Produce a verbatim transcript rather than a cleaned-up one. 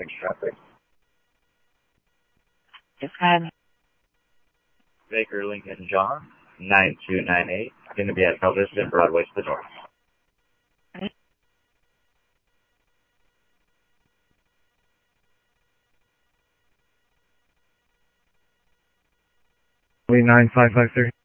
Thanks, traffic. Japan. Baker Lincoln John, nine two nine eight, going to be at Galveston Broadway to the north. nine five five three.